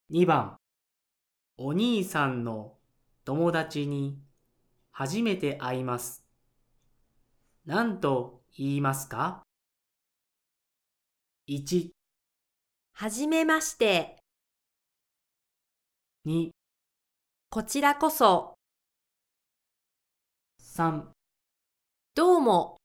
2番、お兄さんの友達に初めて会います。何と言いますか？ 1、 はじめまして。 2、 こちらこそ。 3 どうも。